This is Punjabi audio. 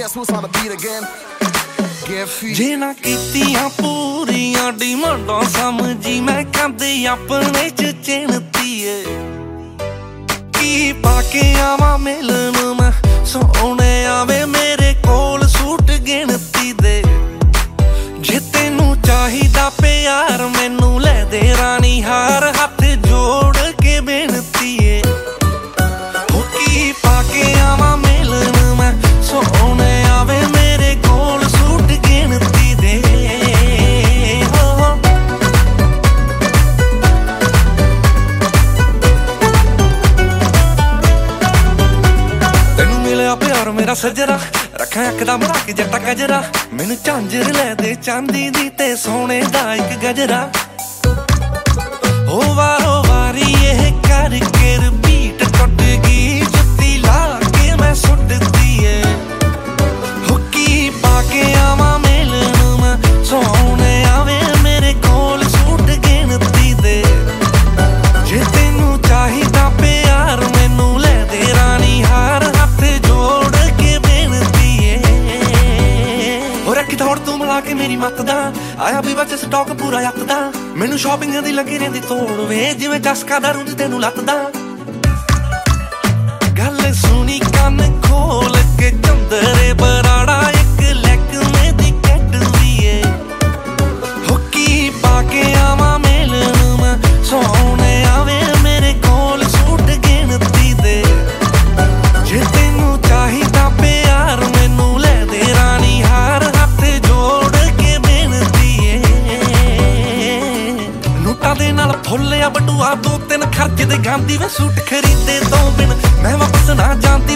guess who's on the beat again? ਜੇ ਨਾ ਕੀਤੀਆਂ ਪੂਰੀਆਂ ਡਿਮਾਂਡਾਂ ਸਮਝੀ ਮੈਂ ਕਹਿੰਦੇ ਆਪਣੇ ਚ ਚਿਣਤੀਏ ਕੀ ਪਾ ਕੇ ਆਵਾਂ ਮਿਲਣ ਮੈਂ ਸੋਹਣੇ ਆਵੇ ਮੇਰੇ ਕੋਲ ਸੂਟ ਗਿਣਤੀ ਦੇ ਜੇ ਤੈਨੂੰ ਚਾਹੀਦਾ ਪਿਆਰ ਮੈਨੂੰ ਲੈ ਦੇ ਰਾਣੀ ਹਾਰ ਹੱਥ ਜੋੜ ਕੇ ਬੇਨਤੀਏ ਉਹ ਕੀ ਪਾ ਕੇ ਆਵਾਂ ਮਿਲਣ ਮੈਂ ਸੋਹਣੇ ਆਵੇ ਮੇਰੇ ਕੋਲ ਸੂਟ ਗਿਣਤੀ ਦੇ ਤੈਨੂੰ ਮਿਲਿਆ ਪਿਆਰ ਮੇਰਾ ਸੱਜਰਾ ਰੱਖਾਂ ਅੱਖ ਦਾ ਬਣਾ ਕੇ ਜੱਟਾ ਗਜਰਾ ਮੈਨੂੰ ਝਾਂਜਰ ਲੈ ਦੇ ਚਾਂਦੀ ਦੀ ਤੇ ਸੋਨੇ ਦਾ ਇੱਕ ਗਜਰਾ ਹੋ ਵਾਰੋ ਵਾਰੀ ਇਹ ਕਰਕੇ ਰਿਪੀਟ ਟੁੱਟ ਗਈ ਜੁੱਤੀ ਲਾ ਕੇ ਮੈਂ ਸੁੱਟਦੀ ਏ ਹੋ ਕੀ ਪਾ ਕੇ ਆਵਾਂ ਮਿਲਣ ਮੈਂ ਸੋਹਣੇ ਆਵੇ ਮੇਰੇ ਕੋਲ ਸੂਟ ਗਿਣਤੀ ਦੇ ਜੇ ਤੈਨੂੰ ਚਾਹੀਦਾ ਪਿਆਰ ਮੈਨੂੰ ਲੈ ਦੇ ਰਾਣੀ ਹਾਰ ਹੱਥ ਜੋੜ ਕੇ ਬੇਨਤੀ ਏ ਹੋ ਰੱਖੀ ਥੋੜ ਤੂੰ ਮਿਲਾ ਕੇ ਮੇਰੀ ਮੱਤ ਦਾ ਆਇਆ ਵੀ ਬੱਚੇ ਸਟਾਕ ਪੂਰਾ ਯੱਤ ਦਾ ਮੈਨੂੰ ਸ਼ਾਪਿੰਗ ਦੀ ਲੱਗੀ ਰਹਿੰਦੀ ਤੋੜ ਵੇ ਜਿਵੇਂ ਚਸਕਾ ਦਾ ਰੁੰਝ ਤੈਨੂੰ ਲੱਤਦਾ ਗੱਲ ਸੁਣੀ ਕੰਨ ਖੋਲ ਕੇ ਚੰਦਰੇ ਬਰਾੜਾ ਇੱਕ ਲੈਕਮੇ ਦੀ ਕੈਟਵੀ ਏ ਹੋ ਕੀ ਪਾ ਕੇ ਆਵਾਂ ਮਿਲਣ ਮੈਂ ਸੋਹਣੇ ਆਵੇ ਮੇਰੇ ਕੋਲ ਸੂਟ ਗਿਣਤੀ ਦੇ ਜੇ ਤੈਨੂੰ ਚਾਹੀਦਾ ਪਿਆਰ ਮੈਨੂੰ ਲੈ ਦੇ ਰਾਣੀ ਹਾਰ ਹੱਥ ਜੋੜ ਕੇ ਬੇਨਤੀ ਏ ਨੋਟਾਂ ਦੇ ਨਾਲ ਫੁੱਲਿਆ ਬਟੂਆ 2-3 ਖਰਚ ਦੇ ਗਾਂਦੀ ਵੇ ਸੂਟ ਖਰੀਦੇ ਤੋਂ ਬਿਨ ਮੈਂ ਵਾਪਸ ਨਾ ਜਾਂਦੀ